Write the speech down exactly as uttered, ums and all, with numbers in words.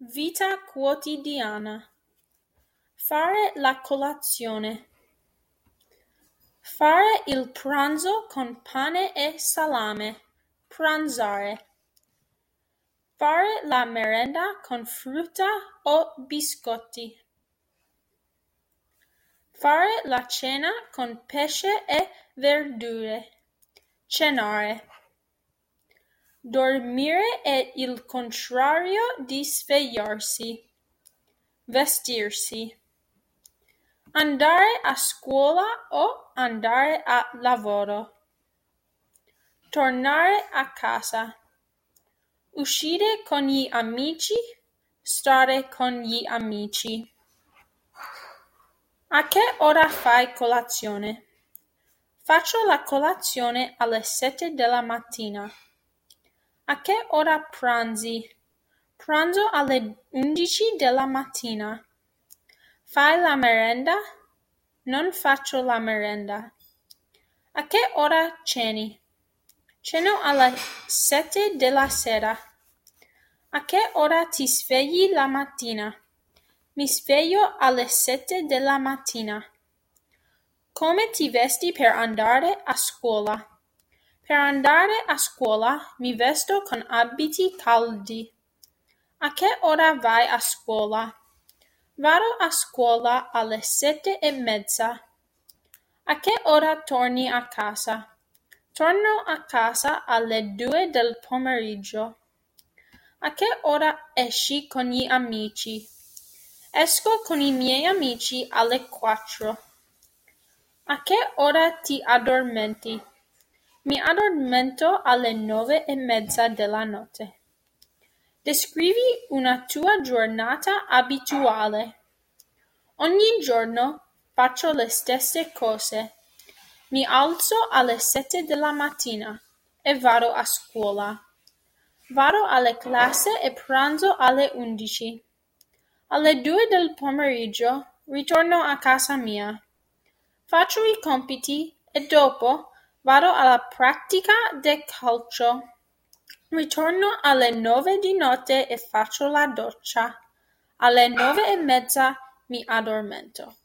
Vita quotidiana. Fare la colazione. Fare il pranzo con pane e salame. Pranzare. Fare la merenda con frutta o biscotti. Fare la cena con pesce e verdure. Cenare. Dormire è il contrario di svegliarsi. Vestirsi. Andare a scuola o andare a lavoro. Tornare a casa. Uscire con gli amici. Stare con gli amici. A che ora fai colazione? Faccio la colazione alle sette della mattina. A che ora pranzi? Pranzo alle undici della mattina. Fai la merenda? Non faccio la merenda. A che ora ceni? Ceno alle sette della sera. A che ora ti svegli la mattina? Mi sveglio alle sette della mattina. Come ti vesti per andare a scuola? Per andare a scuola mi vesto con abiti caldi. A che ora vai a scuola? Vado a scuola alle sette e mezza. A che ora torni a casa? Torno a casa alle due del pomeriggio. A che ora esci con gli amici? Esco con i miei amici alle quattro. A che ora ti addormenti? Mi addormento alle nove e mezza della notte. Descrivi una tua giornata abituale. Ogni giorno faccio le stesse cose. Mi alzo alle sette della mattina e vado a scuola. Vado alla classe e pranzo alle undici. Alle due del pomeriggio ritorno a casa mia. Faccio i compiti e dopo vado alla pratica de calcio. Ritorno alle nove di notte e faccio la doccia. Alle nove e mezza mi addormento.